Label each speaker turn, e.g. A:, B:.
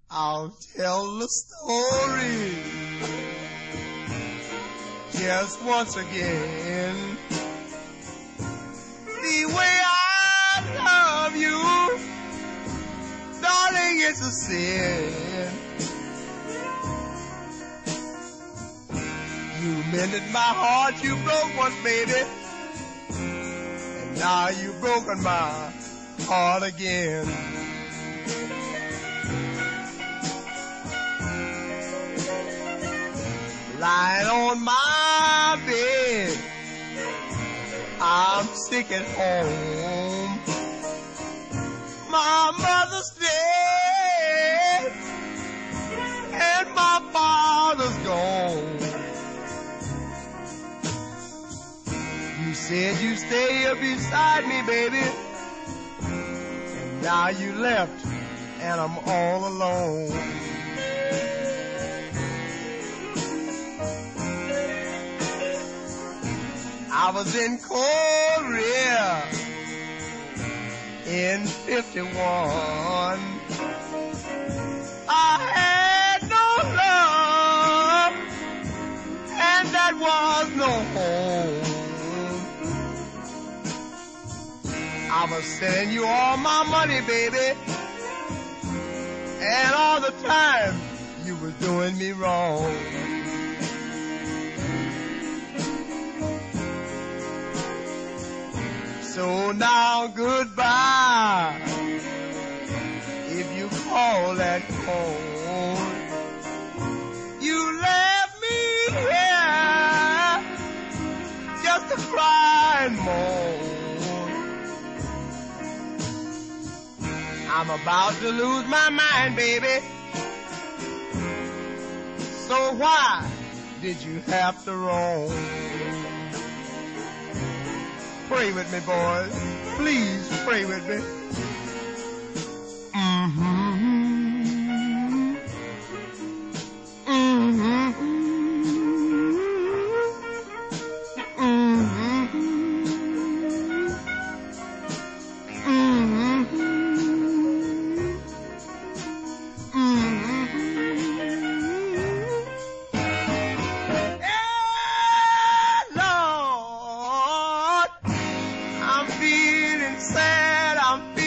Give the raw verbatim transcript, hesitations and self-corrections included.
A: I'll tell the story just once again. The way I love you, darling, it's a sin. You mended my heart, you broke once, baby, and now you've broken my heart again. Lying on my bed, I'm sick at home. My mother's dead and my father's gone. You said you'd stay here beside me, baby, and now you left and I'm all alone. I was in Korea in fifty-one. I had no love, and that was no home. I was sending you all my money, baby, and all the time you were doing me wrong. So now goodbye, if you call that home. You left me here just to cry and moan. I'm about to lose my mind, baby. So why did you have to roam? Pray with me, boys. Please pray with me. Mm-hmm. Mm-hmm. Mm-hmm. Mm-hmm. Mm-hmm. Yeah, Lord. I'm feeling sad, I'm feeling